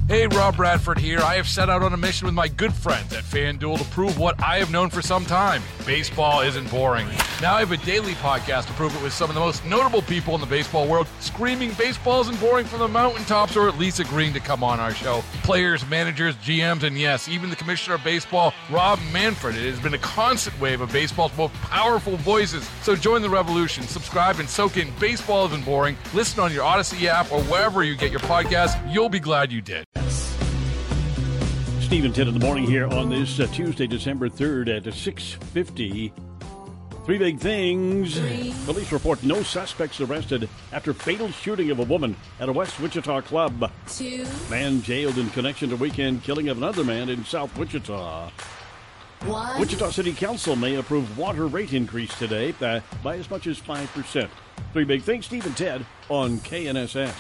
Hey, Rob Bradford here. I have set out on a mission with my good friends at FanDuel to prove what I have known for some time. Baseball isn't boring. Now I have a daily podcast to prove it with some of the most notable people in the baseball world, screaming baseball isn't boring from the mountaintops, or at least agreeing to come on our show. Players, managers, GMs, and yes, even the commissioner of baseball, Rob Manfred. It has been a constant wave of baseball's most powerful voices. So join the revolution. Subscribe and soak in Baseball Isn't Boring. Listen on your Odyssey app or wherever you get your podcasts. You'll be glad you did. Steve and Ted in the morning here on this Tuesday, December 3rd at 6:50. Three big things. Police report no suspects arrested after fatal shooting of a woman at a West Wichita club. 2. Man jailed in connection to weekend killing of another man in South Wichita. 1. Wichita City Council may approve water rate increase today by as much as 5%. Three big things. Steve and Ted on KNSS.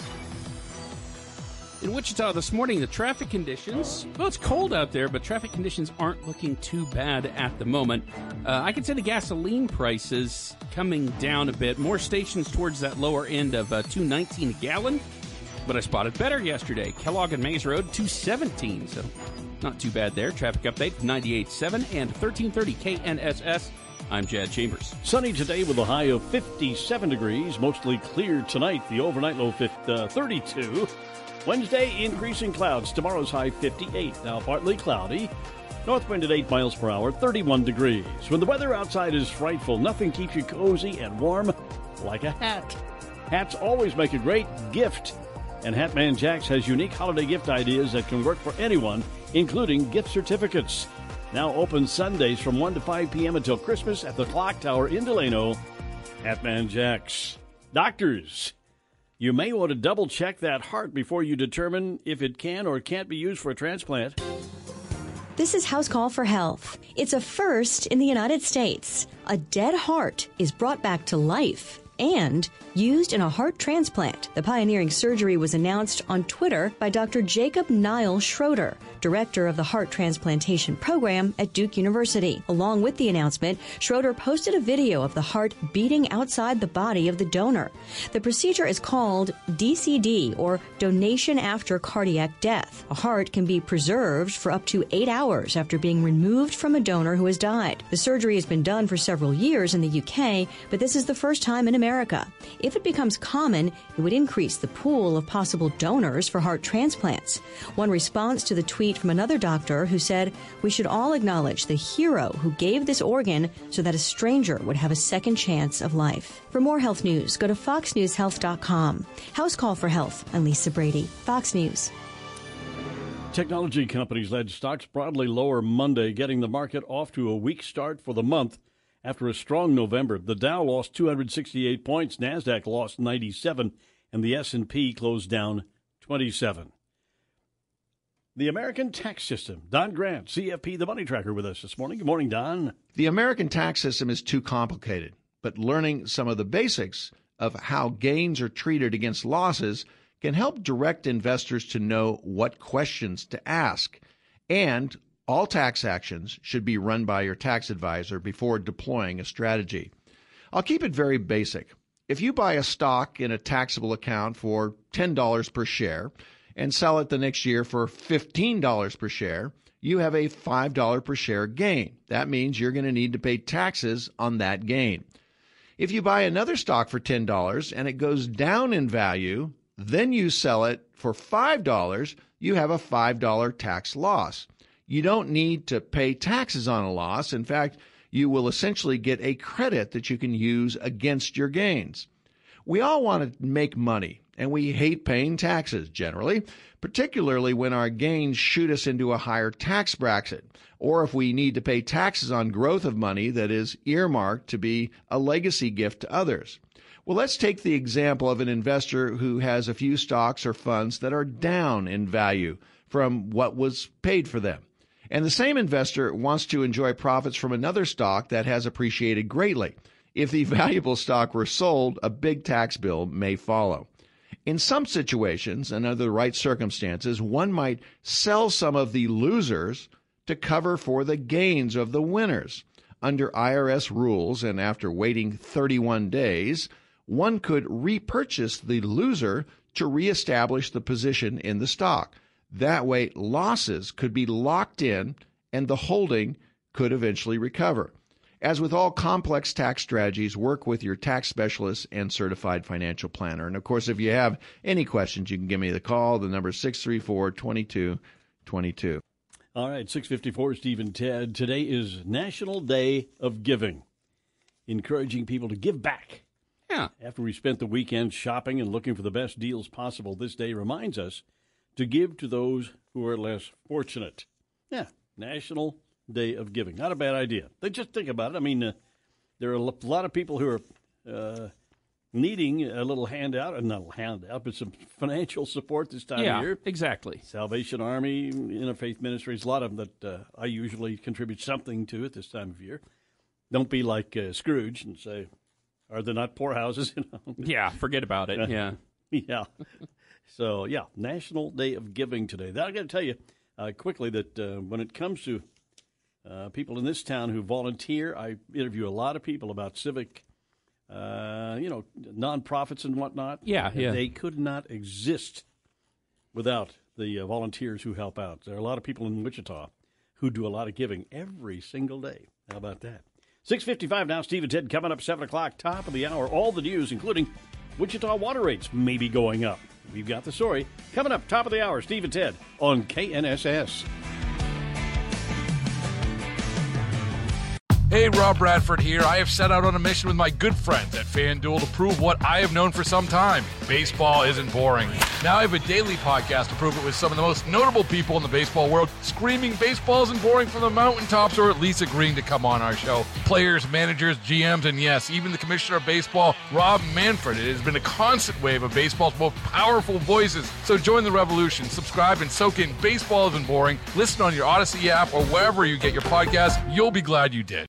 In Wichita this morning, the traffic conditions, well, it's cold out there, but traffic conditions aren't looking too bad at the moment. I can say the gasoline prices coming down a bit. More stations towards that lower end of $2.19 a gallon, but I spotted better yesterday. Kellogg and Mays Road, $2.17, so not too bad there. Traffic update, 98.7 and 1330 KNSS. I'm Jad Chambers. Sunny today with a high of 57 degrees, mostly clear tonight. The overnight low 32. Wednesday, increasing clouds. Tomorrow's high 58. Now partly cloudy. North wind at 8 miles per hour, 31 degrees. When the weather outside is frightful, nothing keeps you cozy and warm like a hat. Hats always make a great gift. And Hatman Jacks has unique holiday gift ideas that can work for anyone, including gift certificates. Now open Sundays from 1 to 5 p.m. until Christmas at the Clock Tower in Delano. Hatman Jacks. Doctors, you may want to double-check that heart before you determine if it can or can't be used for a transplant. This is House Call for Health. It's a first in the United States. A dead heart is brought back to life and used in a heart transplant. The pioneering surgery was announced on Twitter by Dr. Jacob Niall Schroeder, director of the heart transplantation program at Duke University. Along with the announcement, Schroeder posted a video of the heart beating outside the body of the donor. The procedure is called DCD, or donation after cardiac death. A heart can be preserved for up to 8 hours after being removed from a donor who has died. The surgery has been done for several years in the UK, but this is the first time in America. If it becomes common, it would increase the pool of possible donors for heart transplants. One response to the tweet from another doctor who said, "We should all acknowledge the hero who gave this organ so that a stranger would have a second chance of life." For more health news, go to foxnewshealth.com. House Call for Health. I'm Lisa Brady, Fox News. Technology companies led stocks broadly lower Monday, getting the market off to a weak start for the month. After a strong November, the Dow lost 268 points, NASDAQ lost 97, and the S&P closed down 27. The American tax system. Don Grant, CFP, the Money Tracker, with us this morning. Good morning, Don. The American tax system is too complicated, but learning some of the basics of how gains are treated against losses can help direct investors to know what questions to ask. And all tax actions should be run by your tax advisor before deploying a strategy. I'll keep it very basic. If you buy a stock in a taxable account for $10 per share and sell it the next year for $15 per share, you have a $5 per share gain. That means you're going to need to pay taxes on that gain. If you buy another stock for $10 and it goes down in value, then you sell it for $5, you have a $5 tax loss. You don't need to pay taxes on a loss. In fact, you will essentially get a credit that you can use against your gains. We all want to make money, and we hate paying taxes generally, particularly when our gains shoot us into a higher tax bracket, or if we need to pay taxes on growth of money that is earmarked to be a legacy gift to others. Well, let's take the example of an investor who has a few stocks or funds that are down in value from what was paid for them. And the same investor wants to enjoy profits from another stock that has appreciated greatly. If the valuable stock were sold, a big tax bill may follow. In some situations, and under the right circumstances, one might sell some of the losers to cover for the gains of the winners. Under IRS rules, and after waiting 31 days, one could repurchase the loser to reestablish the position in the stock. That way, losses could be locked in and the holding could eventually recover. As with all complex tax strategies, work with your tax specialist and certified financial planner. And of course, if you have any questions, you can give me the call. The number is 634-2222. All right, 6:54, Steve and Ted. Today is National Day of Giving, encouraging people to give back. Yeah. After we spent the weekend shopping and looking for the best deals possible, this day reminds us to give to those who are less fortunate. Yeah, National Day of Giving. Not a bad idea. Just think about it. I mean, there are a lot of people who are needing a little handout, not a little handout, but some financial support this time of year. Yeah, exactly. Salvation Army, Interfaith Ministries, a lot of them that I usually contribute something to at this time of year. Don't be like Scrooge and say, are there not poorhouses? Yeah, forget about it. Yeah. Yeah. So, yeah, National Day of Giving today. I got to tell you quickly that when it comes to people in this town who volunteer, I interview a lot of people about civic nonprofits and whatnot. Yeah. They could not exist without the volunteers who help out. There are a lot of people in Wichita who do a lot of giving every single day. How about that? 6:55 now, Steve and Ted coming up 7 o'clock, top of the hour. All the news, including Wichita water rates may be going up. We've got the story coming up, top of the hour. Steve and Ted on KNSS. Hey, Rob Bradford here. I have set out on a mission with my good friends at FanDuel to prove what I have known for some time. Baseball isn't boring. Now I have a daily podcast to prove it with some of the most notable people in the baseball world, screaming baseball isn't boring from the mountaintops, or at least agreeing to come on our show. Players, managers, GMs, and yes, even the commissioner of baseball, Rob Manfred. It has been a constant wave of baseball's most powerful voices. So join the revolution. Subscribe and soak in Baseball Isn't Boring. Listen on your Odyssey app or wherever you get your podcasts. You'll be glad you did.